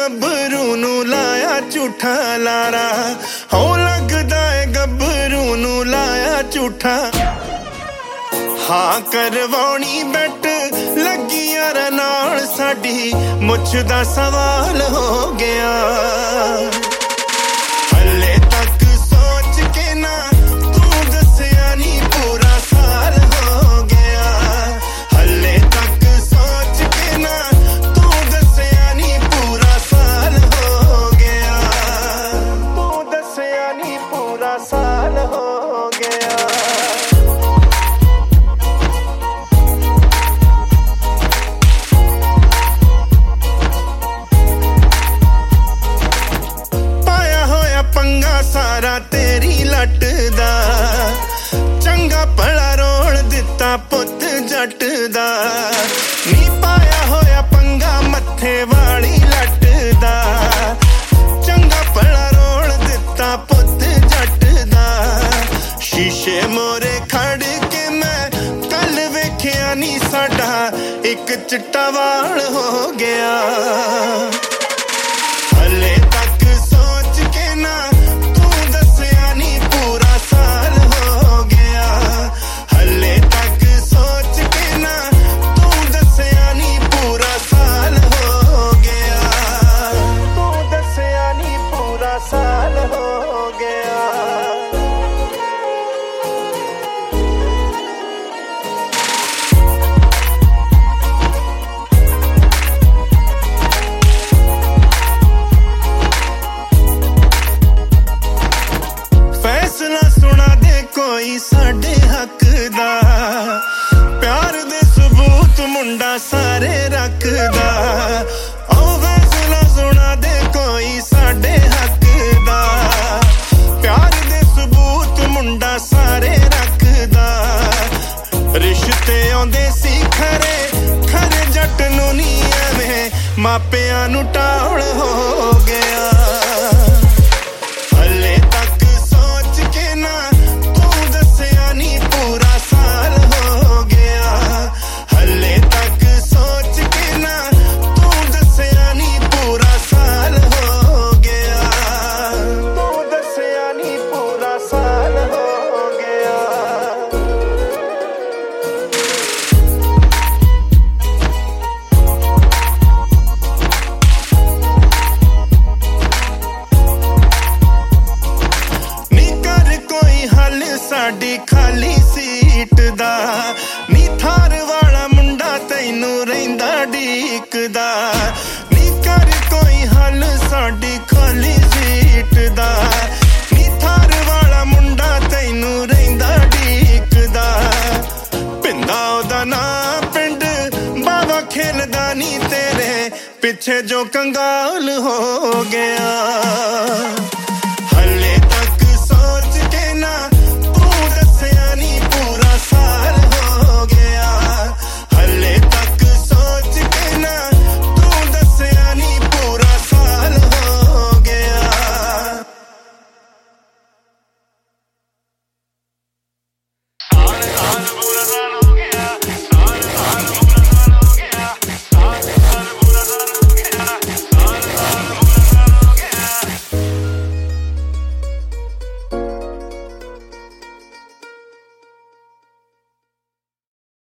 ਗੱਭਰੂ ਨੂੰ ਲਾਇਆ ਝੂਠਾ ਲਾਰਾ ਹੋ ਲੱਗਦਾ ਏ ਗੱਭਰੂ ਨੂੰ ਲਾਇਆ ਝੂਠਾ ਹਾਂ ਕਰਵਾਉਣੀ ਬੈਠ ਲੱਗੀ ਯਾਰ ਨਾਲ ਸਾਡੀ ਮੁੱਛ ਦਾ ਸਵਾਲ ਹੋ ਗਿਆ ਹਲੇ ਤੱਕ ਸੋਚ ਕੇ ਨਾ ਤੂੰ ਦੱਸਿਆ ਨਹੀਂ ਪੂਰਾ ਸਾਲ ਹੋ ਗਿਆ ਹਲੇ ਤੱਕ ਸੋਚ ਕੇ ਨਾ ਤੂੰ ਦੱਸਿਆ ਨਹੀਂ ਪੂਰਾ ਸਾਲ ਹੋ ਗਿਆ ਤੂੰ ਦੱਸਿਆ ਨਹੀਂ ਪੂਰਾ ਸਾਲ ਹੋ ਗਿਆ ਪੰਗਾ ਸਾਰਾ ਤੇਰੀ ਲੱਟ ਦਾ ਚੰਗਾ ਭਲਾ ਰੋਲ ਦਿੱਤਾ ਪੁੱਤ ਜੱਟ ਦਾ ਨੀ ਪਾਇਆ ਹੋਇਆ ਪੰਗਾ ਮੱਥੇ ਵਾਲੀ ਲੱਟ ਦਾ ਚੰਗਾ ਭਲਾ ਰੋਲ ਦਿੱਤਾ ਪੁੱਤ ਜੱਟ ਦਾ ਸ਼ੀਸ਼ੇ ਮੋਰੇ ਖੜ ਕੇ ਮੈਂ ਕੱਲ ਵੇਖਿਆ ਨੀ ਸਾਡਾ ਇੱਕ ਚਿੱਟਾ ਵਾਲ ਹੋ ਗਿਆ ਹਲੇ ਤੱਕ ਸੋਚ ਕੇ ਨਾ ਤੂੰ ਦੱਸਿਆ ਨਹੀਂ ਪੂਰਾ ਸਾਲ ਹੋ ਗਿਆ ਹਲੇ ਤੱਕ ਸੋਚ ਕੇ ਨਾ ਤੂੰ ਦੱਸਿਆ ਨਹੀਂ ਪੂਰਾ ਸਾਲ ਹੋ ਗਿਆ ਤੂੰ ਦੱਸਿਆ ਨਹੀਂ ਪੂਰਾ ਸਾਲ ਹੋ ਗਿਆ ਫੈਸਲਾ ਸੁਣਾ ਦੇ ਕੋਈ ਸਾਡੇ ਹੱਕ ਦਾ ਪਿਆਰ ਦੇ ਸਬੂਤ ਮੁੰਡਾ ਸਾਰੇ ਰੱਖਦਾ ਉਹ ਫੈਸਲਾ ਸੁਣਾ ਦੇ ਕੋਈ ਸਾਡੇ ਹੱਕ ਦਾ ਪਿਆਰ ਦੇ ਸਬੂਤ ਮੁੰਡਾ ਸਾਰੇ ਰੱਖਦਾ ਰਿਸ਼ਤੇ ਆਉਂਦੇ ਸੀ ਖਰੇ ਖਰੇ ਜੱਟ ਨੂੰ ਨੀ ਐਵੇਂ ਮਾਪਿਆਂ ਨੂੰ ਟਾਲ ਹੋ ਗਿਆ ਹਲੇ ਤੱਕ ਸੋਚ ਕੇ ਨਾ ਤੂੰ ਦੱਸਿਆ ਨਹੀਂ ਪੂਰਾ ਸਾਲ ਹੋ ਗਿਆ ਹਲੇ ਤੱਕ ਸੋਚ ਕੇ ਨਾ ਤੂੰ ਦੱਸਿਆ ਨਹੀਂ ਪੂਰਾ ਸਾਲ ਹੋ ਗਿਆ ਤੂੰ ਦੱਸਿਆ ਨਹੀਂ ਪੂਰਾ ਸਾਲ ਹੋ ਗਿਆ ਹੱਲ ਸਾਡੀ ਖਾਲੀ ਸੀਟ ਦਾ ਨੀ ਥਾਰ ਵਾਲਾ ਮੁੰਡਾ ਤੈਨੂੰ ਰਹਿੰਦਾ ਢੀਕਦਾ ਨੀ ਕਰ ਕੋਈ ਹੱਲ ਸਾਡੀ ਖਾਲੀ ਸੀਟ ਦਾ ਨੀ ਥਾਰ ਵਾਲਾ ਮੁੰਡਾ ਤੈਨੂੰ ਰਹਿੰਦਾ ਢੀਕਦਾ ਪਿੰਦਾ ਉਹਦਾ ਨਾਂ ਪਿੰਡ ਬਾਵਾ ਖੇਲਦਾ ਨੀ ਤੇਰੇ ਪਿੱਛੇ ਜੋ ਕੰਗਾਲ ਹੋ ਗਿਆ ਹਲੇ